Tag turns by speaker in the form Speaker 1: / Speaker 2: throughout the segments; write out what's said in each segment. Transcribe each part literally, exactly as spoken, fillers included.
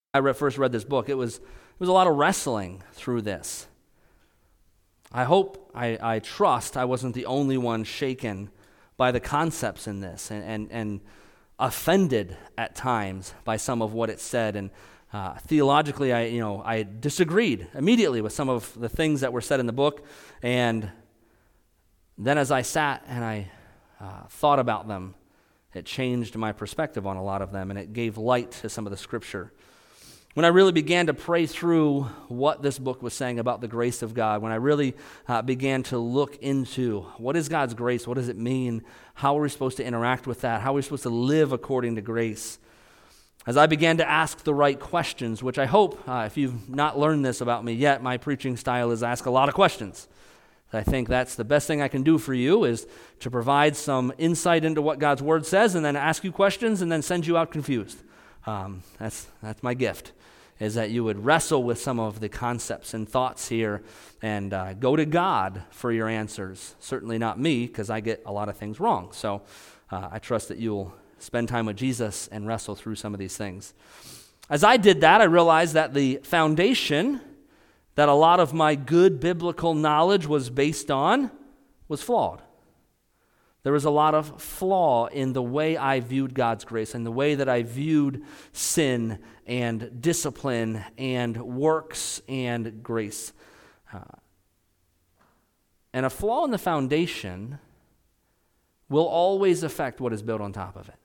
Speaker 1: I re- first read this book, it was it was a lot of wrestling through this. I hope, I, I trust I wasn't the only one shaken by the concepts in this and, and, and offended at times by some of what it said. And uh, theologically, I you know I disagreed immediately with some of the things that were said in the book. And then as I sat and I uh, thought about them, it changed my perspective on a lot of them, and it gave light to some of the scripture. When I really began to pray through what this book was saying about the grace of God, when I really uh, began to look into what is God's grace, what does it mean, how are we supposed to interact with that, how are we supposed to live according to grace, as I began to ask the right questions, which I hope, uh, if you've not learned this about me yet, my preaching style is ask a lot of questions. I think that's the best thing I can do for you, is to provide some insight into what God's Word says and then ask you questions and then send you out confused. Um, that's that's my gift, is that you would wrestle with some of the concepts and thoughts here and uh, go to God for your answers. Certainly not me, because I get a lot of things wrong. So uh, I trust that you'll spend time with Jesus and wrestle through some of these things. As I did that, I realized that the foundation that a lot of my good biblical knowledge was based on was flawed. There was a lot of flaw in the way I viewed God's grace and the way that I viewed sin and discipline and works and grace. Uh, and a flaw in the foundation will always affect what is built on top of it.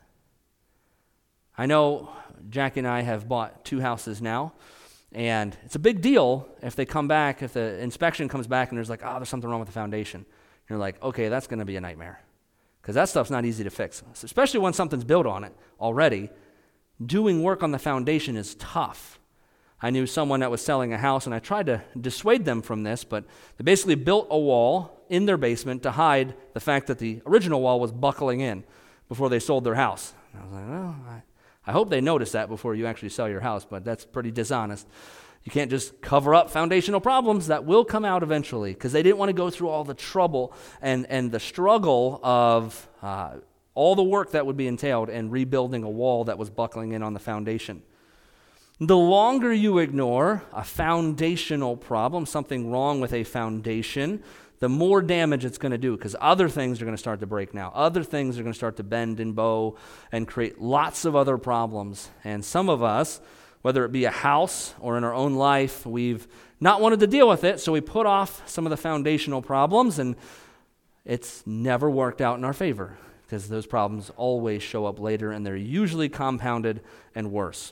Speaker 1: I know Jackie and I have bought two houses now, and it's a big deal if they come back, if the inspection comes back and there's like, oh, there's something wrong with the foundation. You're like, okay, that's going to be a nightmare. Because that stuff's not easy to fix, especially when something's built on it already. Doing work on the foundation is tough. I knew someone that was selling a house, and I tried to dissuade them from this, but they basically built a wall in their basement to hide the fact that the original wall was buckling in before they sold their house. And I was like, well, I, I hope they notice that before you actually sell your house, but that's pretty dishonest. You can't just cover up foundational problems. That will come out eventually, because they didn't want to go through all the trouble and, and the struggle of uh, all the work that would be entailed in rebuilding a wall that was buckling in on the foundation. The longer you ignore a foundational problem, something wrong with a foundation, the more damage it's going to do, because other things are going to start to break now. Other things are going to start to bend and bow and create lots of other problems. And some of us, whether it be a house or in our own life, we've not wanted to deal with it, so we put off some of the foundational problems, and it's never worked out in our favor, because those problems always show up later, and they're usually compounded and worse.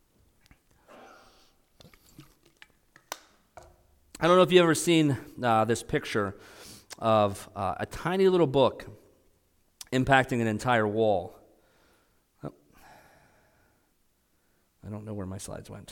Speaker 1: I don't know if you've ever seen uh, this picture of uh, a tiny little book impacting an entire wall. I don't know where my slides went.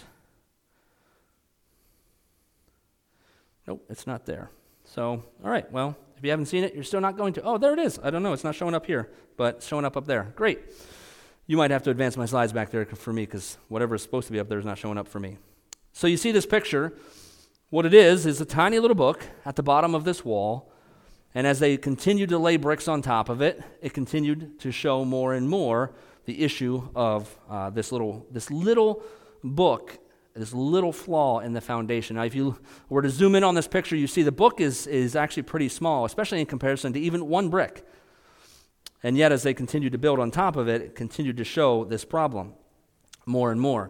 Speaker 1: Nope, it's not there. So, all right, well, if you haven't seen it, you're still not going to. Oh, there it is. I don't know. It's not showing up here, but it's showing up up there. Great. You might have to advance my slides back there for me, because whatever is supposed to be up there is not showing up for me. So you see this picture. What it is is a tiny little book at the bottom of this wall, and as they continued to lay bricks on top of it, it continued to show more and more the issue of uh, this little this little book, this little flaw in the foundation. Now, if you were to zoom in on this picture, you see the book is, is actually pretty small, especially in comparison to even one brick. And yet, as they continued to build on top of it, it continued to show this problem more and more.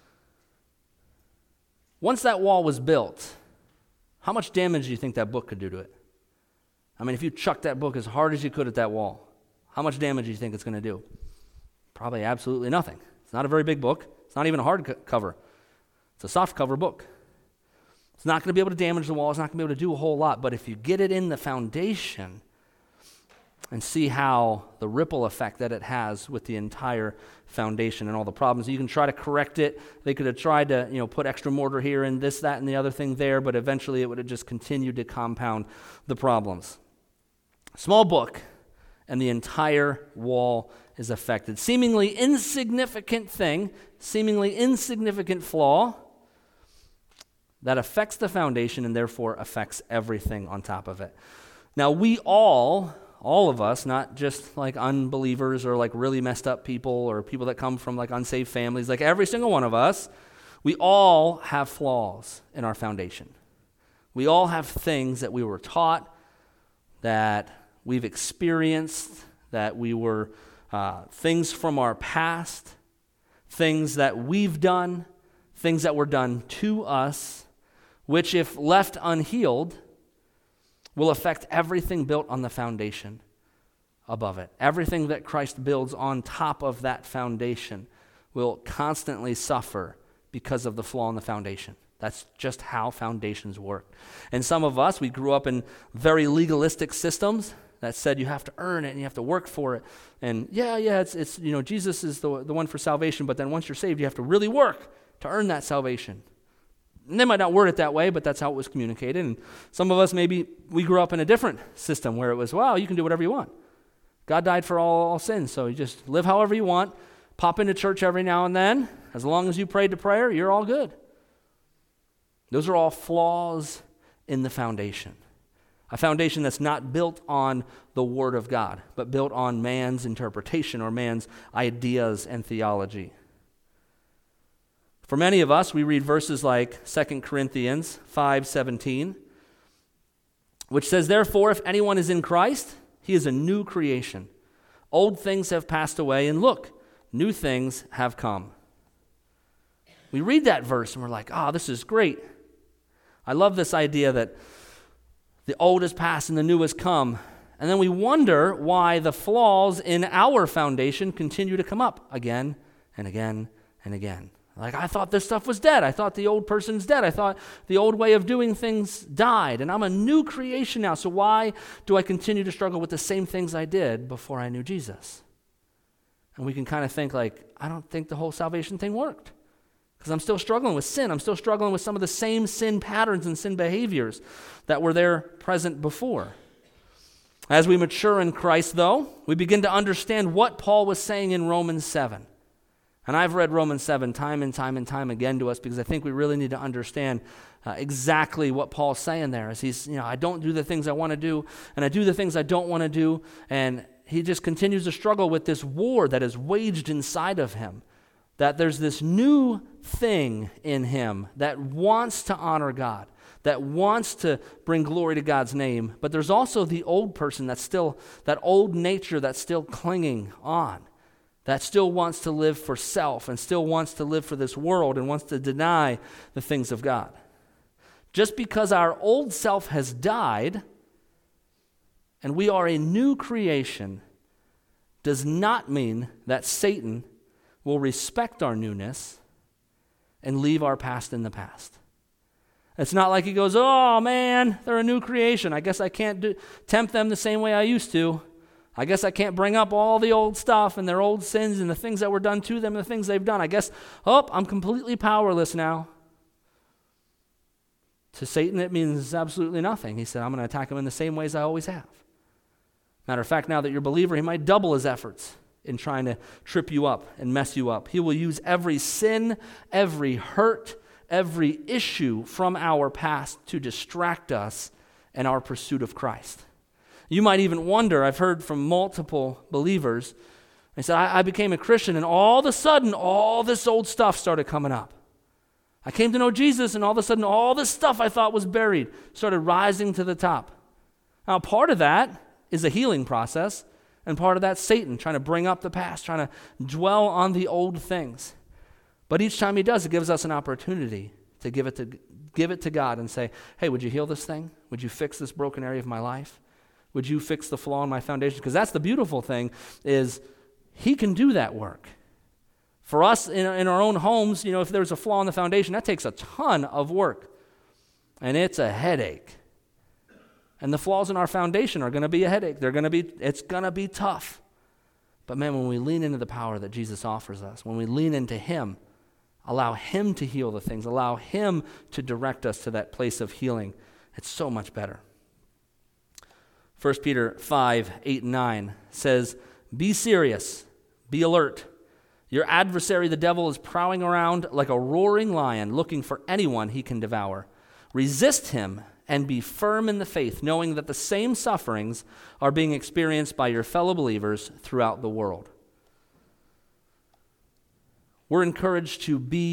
Speaker 1: Once that wall was built, how much damage do you think that book could do to it? I mean, if you chucked that book as hard as you could at that wall, how much damage do you think it's going to do? Probably absolutely nothing. It's not a very big book. It's not even a hard cover. It's a soft cover book. It's not going to be able to damage the wall. It's not going to be able to do a whole lot. But if you get it in the foundation and see how the ripple effect that it has with the entire foundation and all the problems, you can try to correct it. They could have tried to, you know, put extra mortar here and this, that, and the other thing there, but eventually it would have just continued to compound the problems. Small book, and the entire wall is affected. Seemingly insignificant thing, seemingly insignificant flaw that affects the foundation and therefore affects everything on top of it. Now, we all, all of us, not just like unbelievers or like really messed up people or people that come from like unsaved families, like every single one of us, We all have flaws in our foundation. We all have things that we were taught, that we've experienced, that we were, uh, things from our past, things that we've done, things that were done to us, which if left unhealed, will affect everything built on the foundation above it. Everything that Christ builds on top of that foundation will constantly suffer because of the flaw in the foundation. That's just how foundations work. And some of us, we grew up in very legalistic systems that said you have to earn it and you have to work for it. And yeah, yeah, it's, it's you know, Jesus is the, the one for salvation, but then once you're saved, you have to really work to earn that salvation. And they might not word it that way, but that's how it was communicated. And some of us, maybe we grew up in a different system where it was, wow, you can do whatever you want. God died for all, all sins, so you just live however you want, pop into church every now and then. As long as you prayed to prayer, you're all good. Those are all flaws in the foundation. A foundation that's not built on the Word of God, but built on man's interpretation or man's ideas and theology. For many of us, we read verses like Second Corinthians five seventeen, which says, "Therefore, if anyone is in Christ, he is a new creation. Old things have passed away, and look, new things have come." We read that verse and we're like, oh, this is great. I love this idea that the old has passed and the new has come. And then we wonder why the flaws in our foundation continue to come up again and again and again. Like, I thought this stuff was dead. I thought the old person's dead. I thought the old way of doing things died. And I'm a new creation now. So why do I continue to struggle with the same things I did before I knew Jesus? And we can kind of think like, I don't think the whole salvation thing worked. Because I'm still struggling with sin. I'm still struggling with some of the same sin patterns and sin behaviors that were there present before. As we mature in Christ, though, we begin to understand what Paul was saying in Romans seven. And I've read Romans seven time and time and time again to us because I think we really need to understand uh, exactly what Paul's saying there. As he's, you know, I don't do the things I want to do, and I do the things I don't want to do, and he just continues to struggle with this war that is waged inside of him. That there's this new thing in him that wants to honor God, that wants to bring glory to God's name, but there's also the old person that's still, that old nature that's still clinging on, that still wants to live for self and still wants to live for this world and wants to deny the things of God. Just because our old self has died and we are a new creation does not mean that Satan will respect our newness and leave our past in the past. It's not like he goes, oh man, they're a new creation. I guess I can't do, tempt them the same way I used to. I guess I can't bring up all the old stuff and their old sins and the things that were done to them and the things they've done. I guess, oh, I'm completely powerless now. To Satan, it means absolutely nothing. He said, I'm going to attack him in the same ways I always have. Matter of fact, now that you're a believer, he might double his efforts in trying to trip you up and mess you up. He will use every sin, every hurt, every issue from our past to distract us in our pursuit of Christ. You might even wonder, I've heard from multiple believers, they said, I, I became a Christian and all of a sudden, all this old stuff started coming up. I came to know Jesus and all of a sudden, all this stuff I thought was buried started rising to the top. Now, part of that is a healing process. And part of that's Satan trying to bring up the past, trying to dwell on the old things. But each time he does, it gives us an opportunity to give it to give it to God and say, hey, would you heal this thing? Would you fix this broken area of my life? Would you fix the flaw in my foundation? Because that's the beautiful thing is he can do that work. For us in, in our own homes, you know, if there's a flaw in the foundation, that takes a ton of work. And it's a headache. And the flaws in our foundation are going to be a headache. They're going to be, it's going to be tough. But man, when we lean into the power that Jesus offers us, when we lean into him, allow him to heal the things, allow him to direct us to that place of healing, it's so much better. First Peter five, eight, and nine says, be serious, be alert. Your adversary, the devil, is prowling around like a roaring lion looking for anyone he can devour. Resist him and be firm in the faith, knowing that the same sufferings are being experienced by your fellow believers throughout the world. We're encouraged to be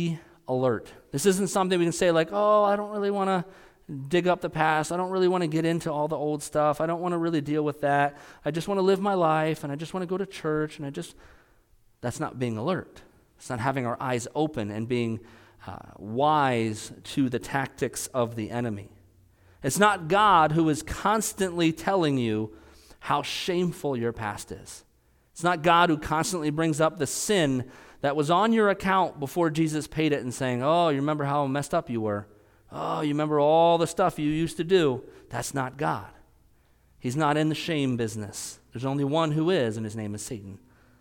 Speaker 1: alert. This isn't something we can say like, oh, I don't really want to dig up the past. I don't really want to get into all the old stuff. I don't want to really deal with that. I just want to live my life, and I just want to go to church, and I just, that's not being alert. It's not having our eyes open and being uh, wise to the tactics of the enemy. It's not God who is constantly telling you how shameful your past is. It's not God who constantly brings up the sin that was on your account before Jesus paid it and saying, oh, you remember how messed up you were? Oh, you remember all the stuff you used to do? That's not God. He's not in the shame business. There's only one who is, and his name is Satan.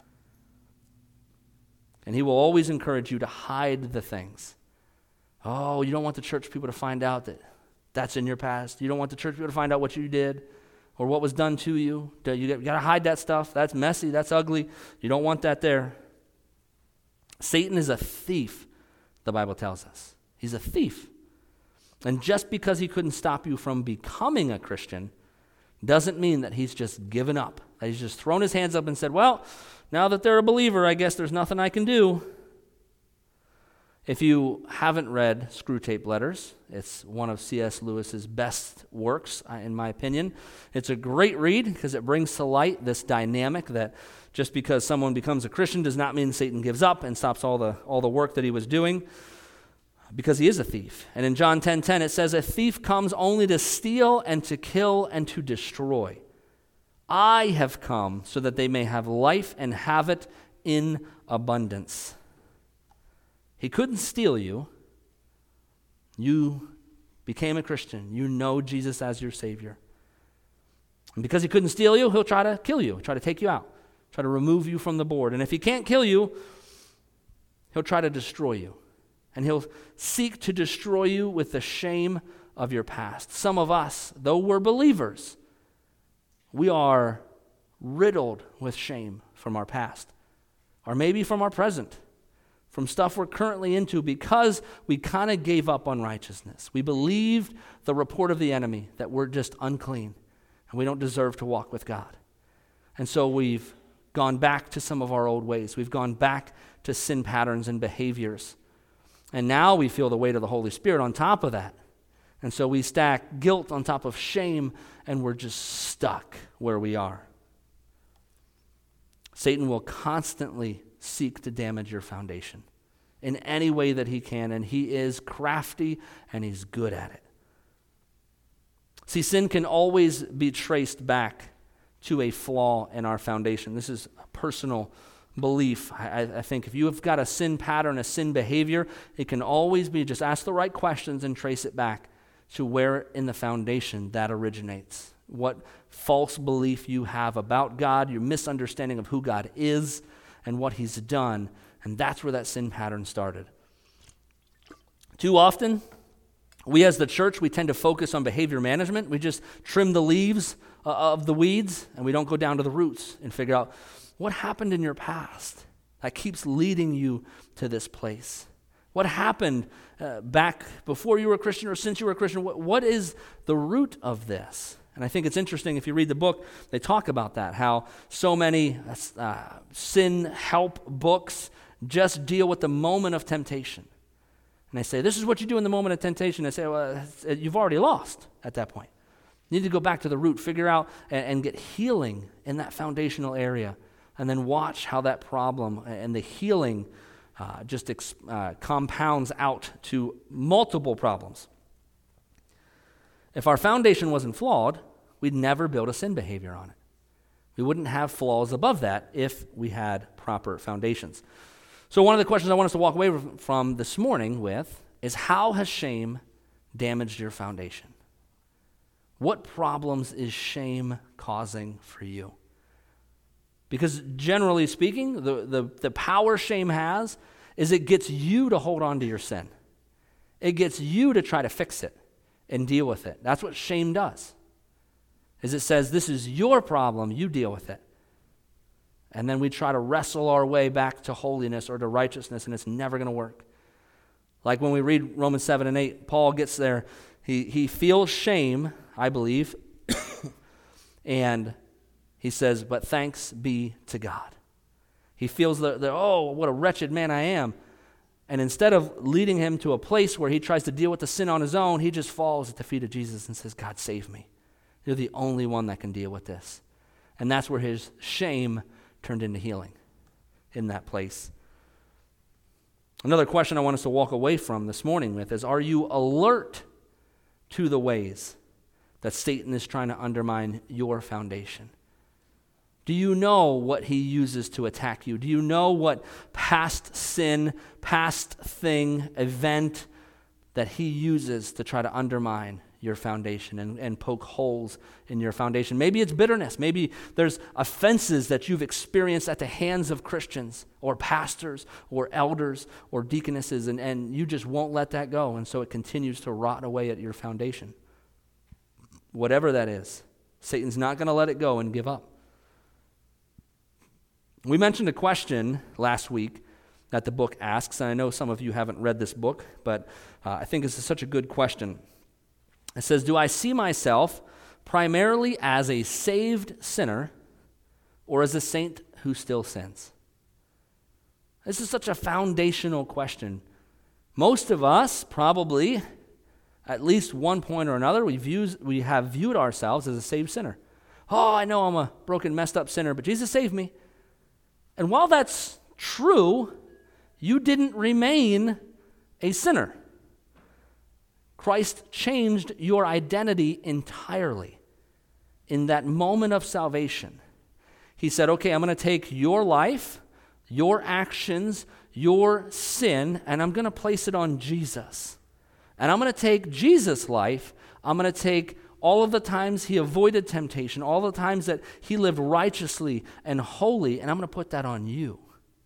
Speaker 1: And he will always encourage you to hide the things. Oh, you don't want the church people to find out that that's in your past. You don't want the church people to find out what you did or what was done to you. You got to hide that stuff. That's messy. That's ugly. You don't want that there. Satan is a thief, the Bible tells us. He's a thief. And just because he couldn't stop you from becoming a Christian doesn't mean that he's just given up. That he's just thrown his hands up and said, well, now that they're a believer, I guess there's nothing I can do. If you haven't read Screwtape Letters, it's one of C S Lewis's best works, in my opinion. It's a great read because it brings to light this dynamic that just because someone becomes a Christian does not mean Satan gives up and stops all the all the work that he was doing, because he is a thief. And in John ten ten it says, a thief comes only to steal and to kill and to destroy. I have come so that they may have life and have it in abundance. He couldn't steal you. You became a Christian. You know Jesus as your Savior. And because he couldn't steal you, he'll try to kill you, try to take you out, try to remove you from the board. And if he can't kill you, he'll try to destroy you. And he'll seek to destroy you with the shame of your past. Some of us, though we're believers, we are riddled with shame from our past, or maybe from our present, from stuff we're currently into because we kind of gave up on righteousness. We believed the report of the enemy that we're just unclean and we don't deserve to walk with God. And so we've gone back to some of our old ways. We've gone back to sin patterns and behaviors. And now we feel the weight of the Holy Spirit on top of that. And so we stack guilt on top of shame, and we're just stuck where we are. Satan will constantly seek to damage your foundation in any way that he can, and he is crafty and he's good at it. See, sin can always be traced back to a flaw in our foundation. This is a personal belief. I, I think if you have got a sin pattern, a sin behavior, it can always be just ask the right questions and trace it back to where in the foundation that originates. What false belief you have about God, your misunderstanding of who God is and what he's done, and that's where that sin pattern started. Too often, we as the church, we tend to focus on behavior management. We just trim the leaves uh, of the weeds, and we don't go down to the roots and figure out what happened in your past that keeps leading you to this place. What happened uh, back before you were a Christian or since you were a Christian? What, what is the root of this? And I think it's interesting, if you read the book, they talk about that, how so many uh, sin help books just deal with the moment of temptation. And they say, this is what you do in the moment of temptation. I say, well, you've already lost at that point. You need to go back to the root, figure out and, and get healing in that foundational area, and then watch how that problem and the healing uh, just ex- uh, compounds out to multiple problems. If our foundation wasn't flawed, we'd never build a sin behavior on it. We wouldn't have flaws above that if we had proper foundations. So one of the questions I want us to walk away from this morning with is, how has shame damaged your foundation? What problems is shame causing for you? Because generally speaking, the, the, the power shame has is it gets you to hold on to your sin. It gets you to try to fix it and deal with it. That's what shame does. Is it says, this is your problem, you deal with it. And then we try to wrestle our way back to holiness or to righteousness, and it's never going to work. Like when we read Romans seven and eight, Paul gets there, he, he feels shame, I believe, and he says, but thanks be to God. He feels that, that, oh, what a wretched man I am. And instead of leading him to a place where he tries to deal with the sin on his own, he just falls at the feet of Jesus and says, God, save me. You're the only one that can deal with this. And that's where his shame turned into healing in that place. Another question I want us to walk away from this morning with is, are you alert to the ways that Satan is trying to undermine your foundation? Do you know what he uses to attack you? Do you know what past sin, past thing, event that he uses to try to undermine your foundation and, and poke holes in your foundation? Maybe it's bitterness. Maybe there's offenses that you've experienced at the hands of Christians or pastors or elders or deaconesses, and, and you just won't let that go, and so it continues to rot away at your foundation. Whatever that is, Satan's not going to let it go and give up. We mentioned a question last week that the book asks, and I know some of you haven't read this book, but uh, I think this is such a good question. It says, do I see myself primarily as a saved sinner or as a saint who still sins? This is such a foundational question. Most of us probably, at least one point or another, we, views, we have viewed ourselves as a saved sinner. Oh, I know I'm a broken, messed up sinner, but Jesus saved me. And while that's true, you didn't remain a sinner. Christ changed your identity entirely in that moment of salvation. He said, okay, I'm going to take your life, your actions, your sin, and I'm going to place it on Jesus. And I'm going to take Jesus' life, I'm going to take all of the times he avoided temptation, all the times that he lived righteously and holy, and I'm going to put that on you.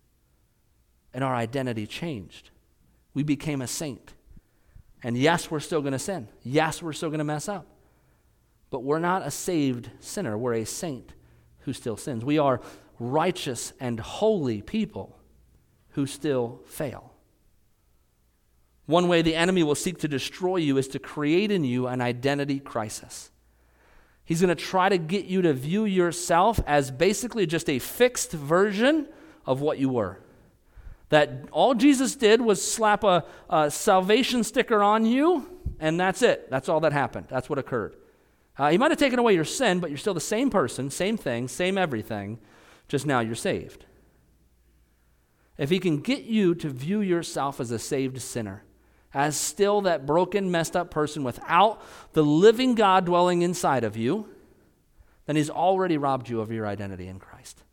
Speaker 1: And our identity changed. We became a saint. And yes, we're still going to sin. Yes, we're still going to mess up. But we're not a saved sinner. We're a saint who still sins. We are righteous and holy people who still fail. One way the enemy will seek to destroy you is to create in you an identity crisis. He's going to try to get you to view yourself as basically just a fixed version of what you were. That all Jesus did was slap a, a salvation sticker on you, and that's it. That's all that happened. That's what occurred. Uh, he might have taken away your sin, but you're still the same person, same thing, same everything, just now you're saved. If he can get you to view yourself as a saved sinner, as still that broken, messed up person without the living God dwelling inside of you, then he's already robbed you of your identity in Christ.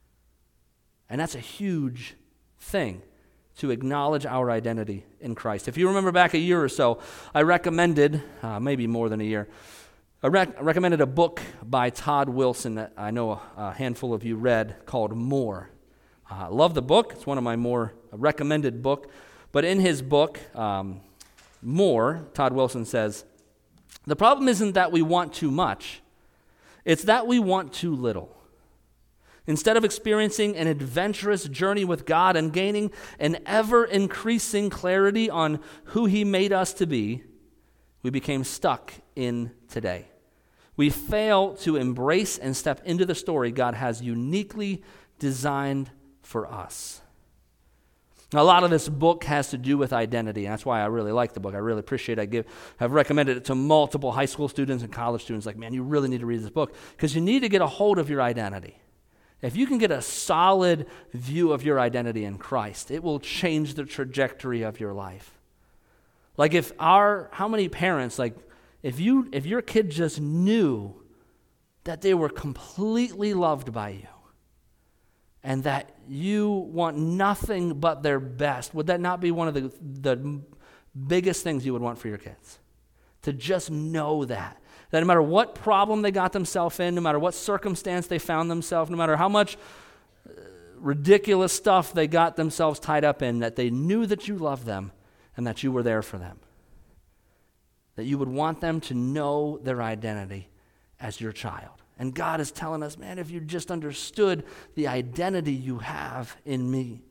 Speaker 1: And that's a huge thing, to acknowledge our identity in Christ. If you remember back a year or so, I recommended, uh, maybe more than a year, I rec- recommended a book by Todd Wilson that I know a, a handful of you read called More. Uh, I love the book. It's one of my more recommended book. But in his book, um, More, Todd Wilson says, the problem isn't that we want too much. It's that we want too little. Instead of experiencing an adventurous journey with God and gaining an ever-increasing clarity on who he made us to be, we became stuck in today. We fail to embrace and step into the story God has uniquely designed for us. Now, a lot of this book has to do with identity, and that's why I really like the book. I really appreciate it. I give, I've recommended it to multiple high school students and college students, like, man, you really need to read this book, because you need to get a hold of your identity. If you can get a solid view of your identity in Christ, it will change the trajectory of your life. Like if our, how many parents, like if you, if your kid just knew that they were completely loved by you and that you want nothing but their best, would that not be one of the, the biggest things you would want for your kids? To just know that. That no matter what problem they got themselves in, no matter what circumstance they found themselves, no matter how much ridiculous stuff they got themselves tied up in, that they knew that you loved them and that you were there for them. That you would want them to know their identity as your child. And God is telling us, man, if you just understood the identity you have in me.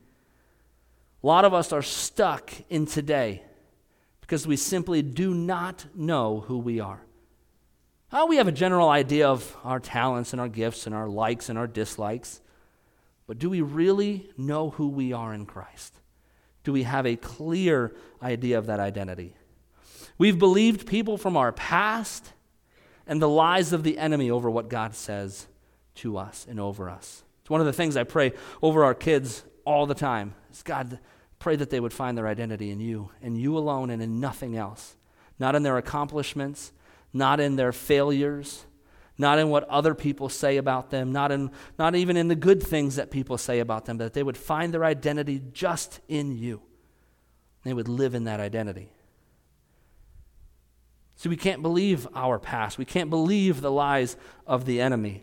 Speaker 1: A lot of us are stuck in today because we simply do not know who we are. Oh, we have a general idea of our talents and our gifts and our likes and our dislikes. But do we really know who we are in Christ? do we have a clear idea of that identity. We've believed people from our past and the lies of the enemy over what God says to us and over us. It's one of the things I pray over our kids all the time. Is God, pray that they would find their identity in you, and you alone and in nothing else. Not in their accomplishments, not in their failures, not in what other people say about them, not in not even in the good things that people say about them, but that they would find their identity just in you. They would live in that identity. So we can't believe our past. We can't believe the lies of the enemy.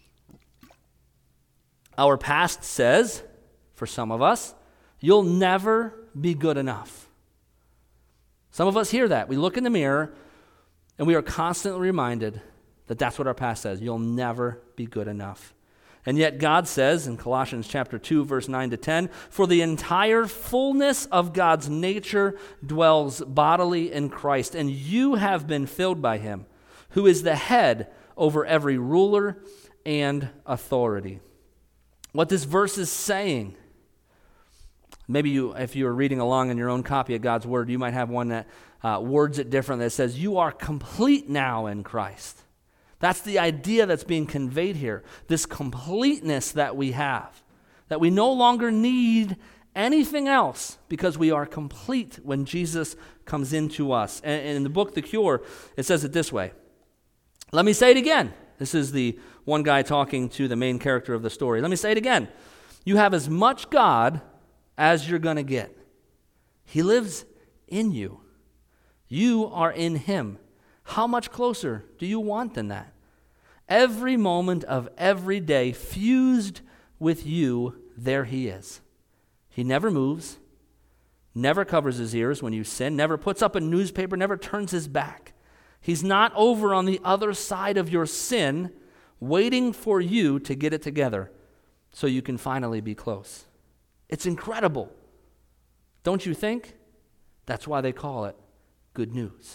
Speaker 1: Our past says, for some of us, you'll never be good enough. Some of us hear that. We look in the mirror and we are constantly reminded that that's what our past says. You'll never be good enough. And yet God says in Colossians chapter two, verse nine to ten, for the entire fullness of God's nature dwells bodily in Christ, and you have been filled by him, who is the head over every ruler and authority. What this verse is saying, maybe you, if you were reading along in your own copy of God's Word, you might have one that uh, words it different, that says, you are complete now in Christ. That's the idea that's being conveyed here, this completeness that we have, that we no longer need anything else because we are complete when Jesus comes into us. And, and in the book, The Cure, it says it this way. Let me say it again. This is the one guy talking to the main character of the story. Let me say it again. You have as much God as you're going to get. He lives in you. You are in him. How much closer do you want than that? Every moment of every day fused with you, there he is. He never moves, never covers his ears when you sin, never puts up a newspaper, never turns his back. He's not over on the other side of your sin, waiting for you to get it together so you can finally be close. It's incredible. Don't you think? That's why they call it good news.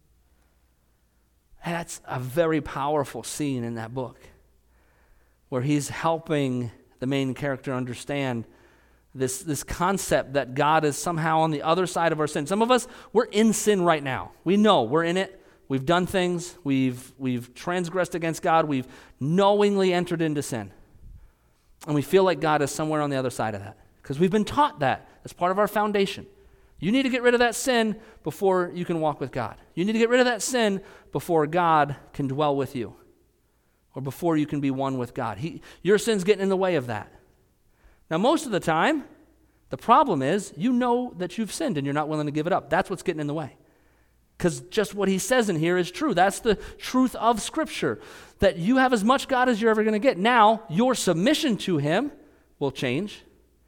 Speaker 1: And that's a very powerful scene in that book where he's helping the main character understand this, this concept that God is somehow on the other side of our sin. Some of us, we're in sin right now. We know we're in it. We've done things. We've, we've transgressed against God. We've knowingly entered into sin. And we feel like God is somewhere on the other side of that because we've been taught that. That's part of our foundation. You need to get rid of that sin before you can walk with God. You need to get rid of that sin before God can dwell with you or before you can be one with God. He, your sin's getting in the way of that. Now, most of the time, the problem is you know that you've sinned and you're not willing to give it up. That's what's getting in the way. Because just what he says in here is true. That's the truth of Scripture, that you have as much God as you're ever going to get. Now, your submission to him will change.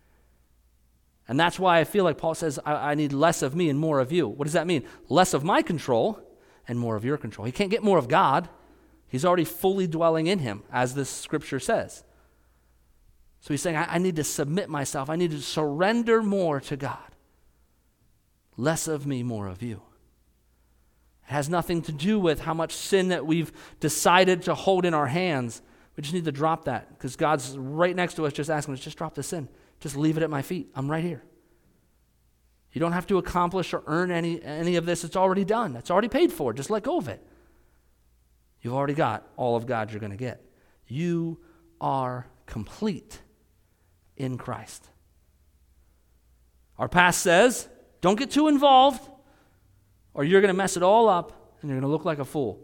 Speaker 1: And that's why I feel like Paul says, I, I need less of me and more of you. What does that mean? Less of my control and more of your control. He can't get more of God. He's already fully dwelling in him, as this scripture says. So he's saying, I, I need to submit myself. I need to surrender more to God. Less of me, more of you. It has nothing to do with how much sin that we've decided to hold in our hands. We just need to drop that because God's right next to us just asking us, just drop the sin. Just leave it at my feet. I'm right here. You don't have to accomplish or earn any, any of this. It's already done. It's already paid for. Just let go of it. You've already got all of God you're going to get. You are complete in Christ. Our past says, don't get too involved or you're going to mess it all up and you're going to look like a fool.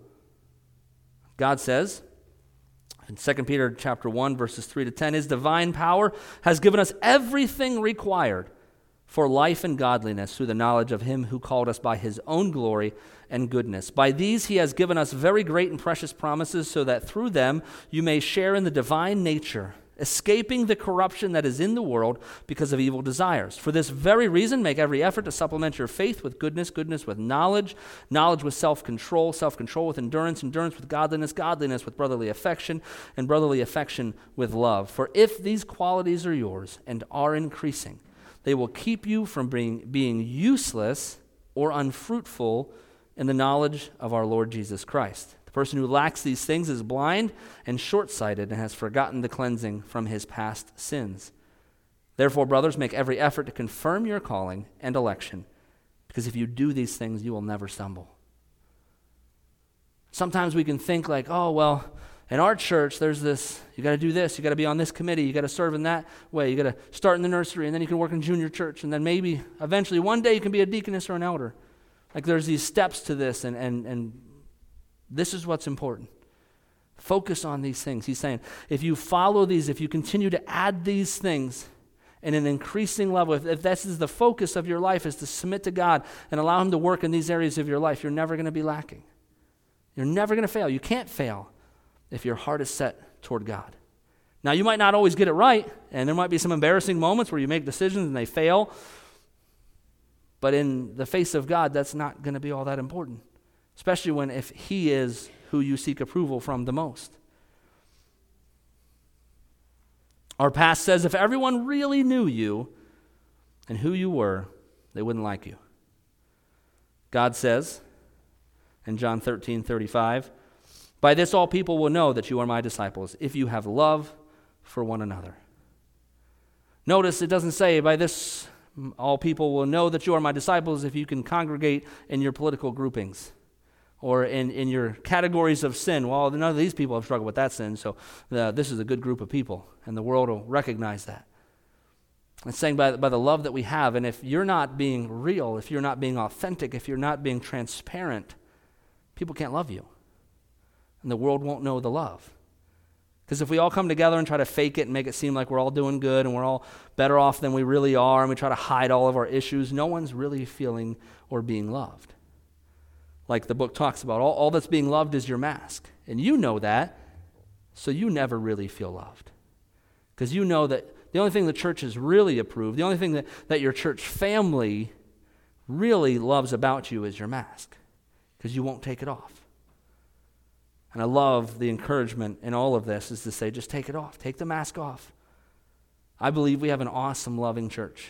Speaker 1: God says, in Second Peter chapter one, verses three to ten, his divine power has given us everything required for life and godliness through the knowledge of him who called us by his own glory and goodness. By these he has given us very great and precious promises, so that through them you may share in the divine nature, escaping the corruption that is in the world because of evil desires. For this very reason, make every effort to supplement your faith with goodness, goodness with knowledge, knowledge with self-control, self-control with endurance, endurance with godliness, godliness with brotherly affection, and brotherly affection with love. For if these qualities are yours and are increasing, they will keep you from being, being useless or unfruitful in the knowledge of our Lord Jesus Christ. The person who lacks these things is blind and short-sighted and has forgotten the cleansing from his past sins. Therefore, brothers, make every effort to confirm your calling and election, because if you do these things, you will never stumble. Sometimes we can think like, oh, well, in our church, there's this, you got to do this, you got to be on this committee, you got to serve in that way, you got to start in the nursery, and then you can work in junior church, and then maybe eventually one day you can be a deaconess or an elder. Like there's these steps to this, and and and this is what's important. Focus on these things. He's saying, if you follow these, if you continue to add these things in an increasing level, if, if this is the focus of your life, is to submit to God and allow him to work in these areas of your life, you're never going to be lacking. You're never going to fail. You can't fail if your heart is set toward God. Now, you might not always get it right, and there might be some embarrassing moments where you make decisions and they fail, but in the face of God, that's not going to be all that important, especially when if he is who you seek approval from the most. Our past says if everyone really knew you and who you were, they wouldn't like you. God says in John thirteen thirty-five, by this all people will know that you are my disciples, if you have love for one another. Notice it doesn't say by this all people will know that you are my disciples if you can congregate in your political groupings or in, in your categories of sin. Well, none of these people have struggled with that sin, so the, this is a good group of people, and the world will recognize that. It's saying by, by the love that we have, and if you're not being real, if you're not being authentic, if you're not being transparent, people can't love you, and the world won't know the love. Because if we all come together and try to fake it and make it seem like we're all doing good and we're all better off than we really are, and we try to hide all of our issues, no one's really feeling or being loved. Like the book talks about, all, all that's being loved is your mask. And you know that, so you never really feel loved. Because you know that the only thing the church has really approved, the only thing that, that your church family really loves about you is your mask. Because you won't take it off. And I love the encouragement in all of this is to say, just take it off. Take the mask off. I believe we have an awesome, loving church.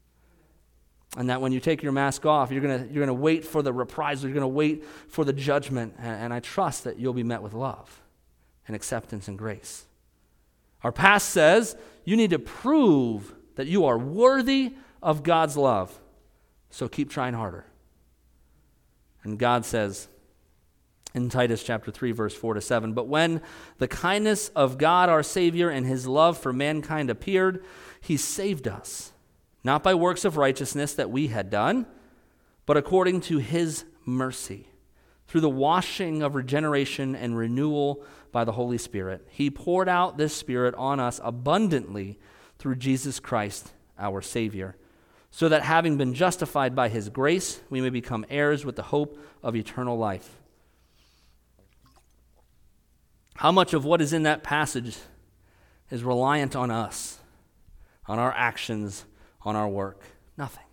Speaker 1: And that when you take your mask off, you're gonna you're gonna wait for the reprisal. You're gonna wait for the judgment. And, and I trust that you'll be met with love and acceptance and grace. Our past says you need to prove that you are worthy of God's love. So keep trying harder. And God says in Titus chapter three, verse four to seven, but when the kindness of God our Savior and his love for mankind appeared, he saved us, not by works of righteousness that we had done, but according to his mercy, through the washing of regeneration and renewal by the Holy Spirit. He poured out this Spirit on us abundantly through Jesus Christ, our Savior, so that having been justified by his grace, we may become heirs with the hope of eternal life. How much of what is in that passage is reliant on us, on our actions, on our work? Nothing.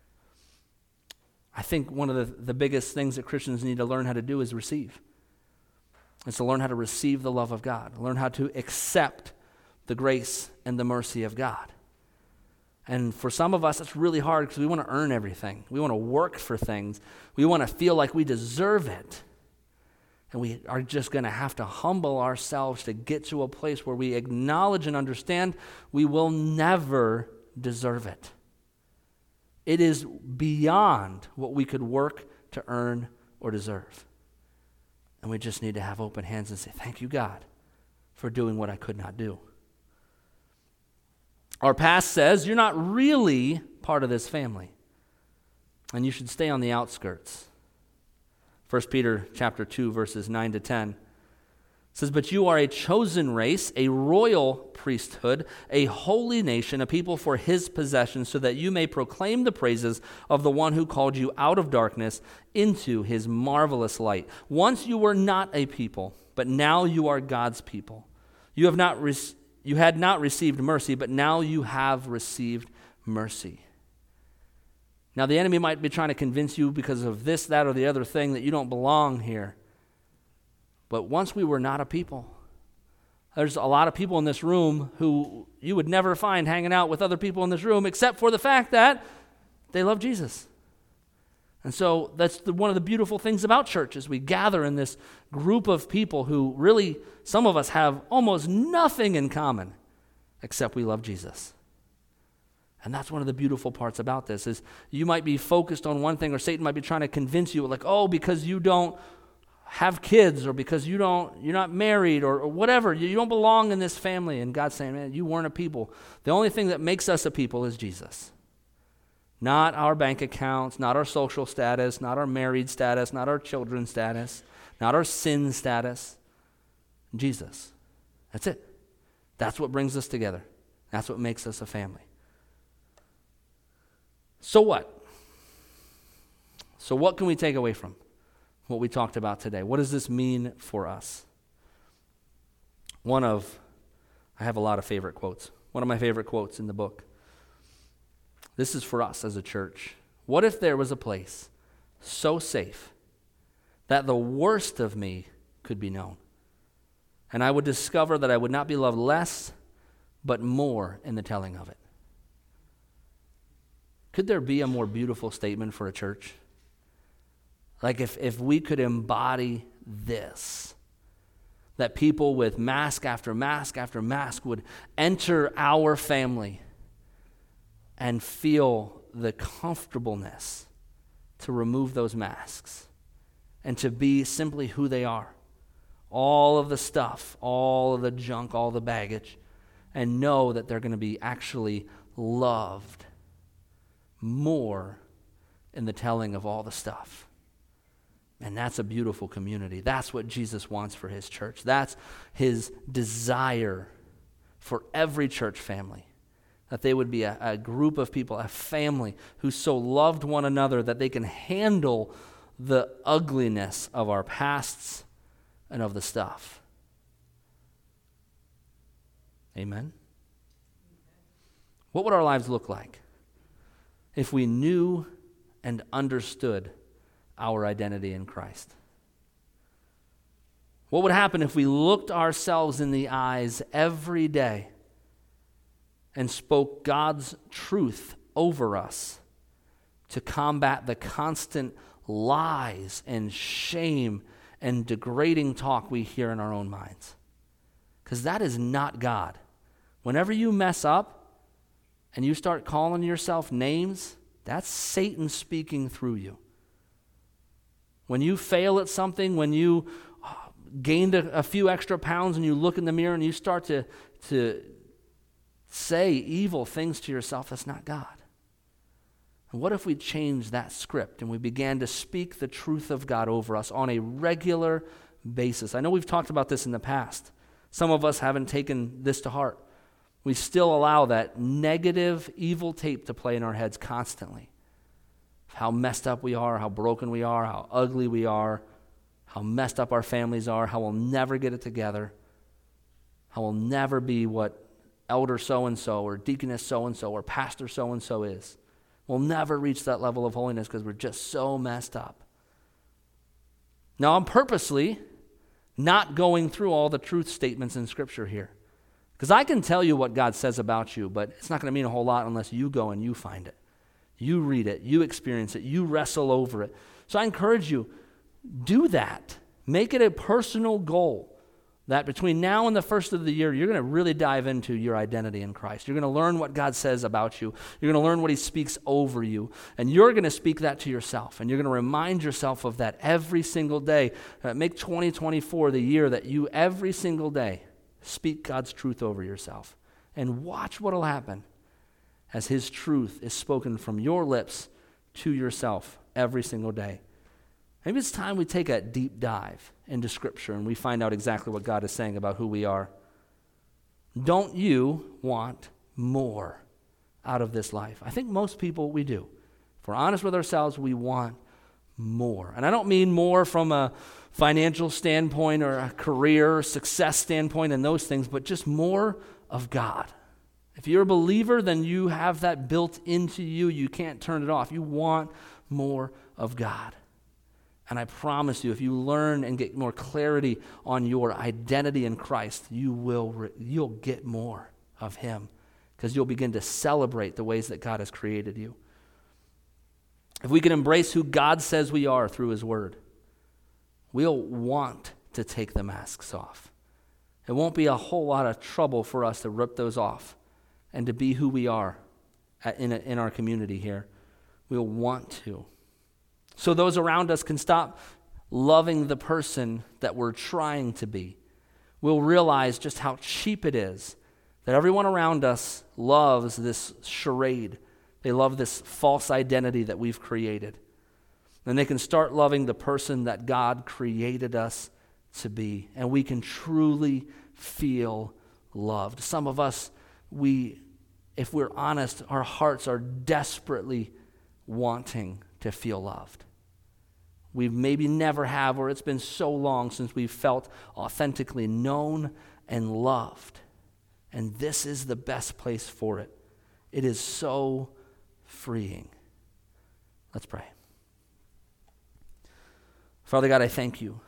Speaker 1: I think one of the, the biggest things that Christians need to learn how to do is receive. It's to learn how to receive the love of God, learn how to accept the grace and the mercy of God. And for some of us, it's really hard because we want to earn everything. We want to work for things. We want to feel like we deserve it. And we are just going to have to humble ourselves to get to a place where we acknowledge and understand we will never deserve it. It is beyond what we could work to earn or deserve. And we just need to have open hands and say, thank you, God, for doing what I could not do. Our past says you're not really part of this family, and you should stay on the outskirts. First Peter chapter two, verses nine to ten says, but you are a chosen race, a royal priesthood, a holy nation, a people for his possession, so that you may proclaim the praises of the one who called you out of darkness into his marvelous light. Once you were not a people, but now you are God's people. You have not re- you had not received mercy, but now you have received mercy. Now, the enemy might be trying to convince you because of this, that, or the other thing that you don't belong here. But once we were not a people. There's a lot of people in this room who you would never find hanging out with other people in this room except for the fact that they love Jesus. And so that's the, one of the beautiful things about church is we gather in this group of people who really, some of us have almost nothing in common except we love Jesus. And that's one of the beautiful parts about this is you might be focused on one thing, or Satan might be trying to convince you, like, oh, because you don't have kids, or because you don't, you're not married, or, or whatever, you, you don't belong in this family. And God's saying, man, you weren't a people. The only thing that makes us a people is Jesus. Not our bank accounts, not our social status, not our married status, not our children's status, not our sin status. Jesus. That's it. That's what brings us together. That's what makes us a family. So what? So what can we take away from what we talked about today? What does this mean for us? One of, I have a lot of favorite quotes. One of my favorite quotes in the book. This is for us as a church. What if there was a place so safe that the worst of me could be known? And I would discover that I would not be loved less, but more in the telling of it. Could there be a more beautiful statement for a church? Like if, if we could embody this, that people with mask after mask after mask would enter our family and feel the comfortableness to remove those masks and to be simply who they are. All of the stuff, all of the junk, all the baggage, and know that they're going to be actually loved more in the telling of all the stuff. And that's a beautiful community. That's what Jesus wants for his church. That's his desire for every church family. That they would be a, a group of people, a family who so loved one another that they can handle the ugliness of our pasts and of the stuff. Amen? What would our lives look like if we knew and understood our identity in Christ? What would happen if we looked ourselves in the eyes every day and spoke God's truth over us to combat the constant lies and shame and degrading talk we hear in our own minds? Because that is not God. Whenever you mess up and you start calling yourself names, that's Satan speaking through you. When you fail at something, when you gained a, a few extra pounds and you look in the mirror and you start to, to say evil things to yourself, that's not God. And what if we changed that script and we began to speak the truth of God over us on a regular basis? I know we've talked about this in the past. Some of us haven't taken this to heart. We still allow that negative, evil tape to play in our heads constantly. How messed up we are, how broken we are, how ugly we are, how messed up our families are, how we'll never get it together, how we'll never be what elder so-and-so or deaconess so-and-so or pastor so-and-so is. We'll never reach that level of holiness because we're just so messed up. Now, I'm purposely not going through all the truth statements in Scripture here. Because I can tell you what God says about you, but it's not going to mean a whole lot unless you go and you find it. You read it, you experience it, you wrestle over it. So I encourage you, do that. Make it a personal goal that between now and the first of the year, you're going to really dive into your identity in Christ. You're going to learn what God says about you. You're going to learn what he speaks over you. And you're going to speak that to yourself. And you're going to remind yourself of that every single day. Uh, make twenty twenty-four the year that you every single day speak God's truth over yourself. And watch what will happen as his truth is spoken from your lips to yourself every single day. Maybe it's time we take a deep dive into Scripture and we find out exactly what God is saying about who we are. Don't you want more out of this life? I think most people, we do. If we're honest with ourselves, we want more. And I don't mean more from a financial standpoint or a career or success standpoint and those things, but just more of God. If you're a believer, then you have that built into you. You can't turn it off. You want more of God. And I promise you, if you learn and get more clarity on your identity in Christ, you will re- you'll get more of him because you'll begin to celebrate the ways that God has created you. If we can embrace who God says we are through his word, we'll want to take the masks off. It won't be a whole lot of trouble for us to rip those off and to be who we are in, a, in our community here. We'll want to. So those around us can stop loving the person that we're trying to be. We'll realize just how cheap it is that everyone around us loves this charade. They love this false identity that we've created. And they can start loving the person that God created us to be. And we can truly feel loved. Some of us, we, if we're honest, our hearts are desperately wanting to feel loved. We maybe never have, or it's been so long since we've felt authentically known and loved. And this is the best place for it. It is so freeing. Let's pray. Father God, I thank you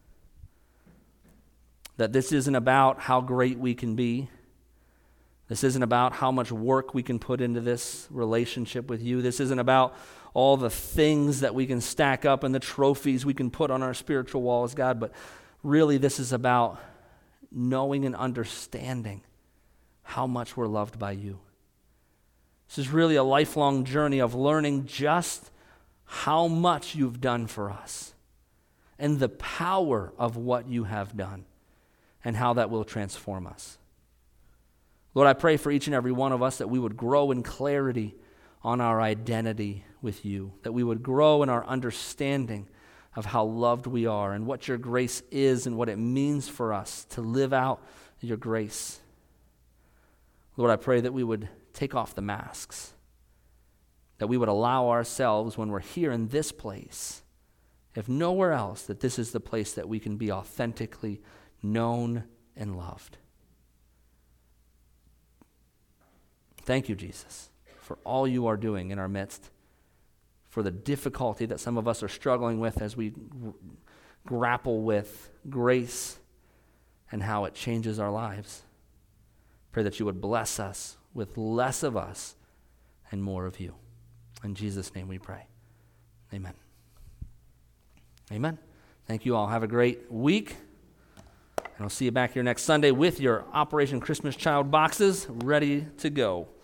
Speaker 1: that this isn't about how great we can be. This isn't about how much work we can put into this relationship with you. This isn't about all the things that we can stack up and the trophies we can put on our spiritual walls, God, but really this is about knowing and understanding how much we're loved by you. This is really a lifelong journey of learning just how much you've done for us and the power of what you have done and how that will transform us. Lord, I pray for each and every one of us that we would grow in clarity on our identity with you, that we would grow in our understanding of how loved we are and what your grace is and what it means for us to live out your grace. Lord, I pray that we would take off the masks, that we would allow ourselves when we're here in this place, if nowhere else, that this is the place that we can be authentically known and loved. Thank you, Jesus, for all you are doing in our midst, for the difficulty that some of us are struggling with as we g- grapple with grace and how it changes our lives. Pray that you would bless us with less of us and more of you. In Jesus' name we pray. Amen. Amen. Thank you all. Have a great week. And I'll see you back here next Sunday with your Operation Christmas Child boxes ready to go.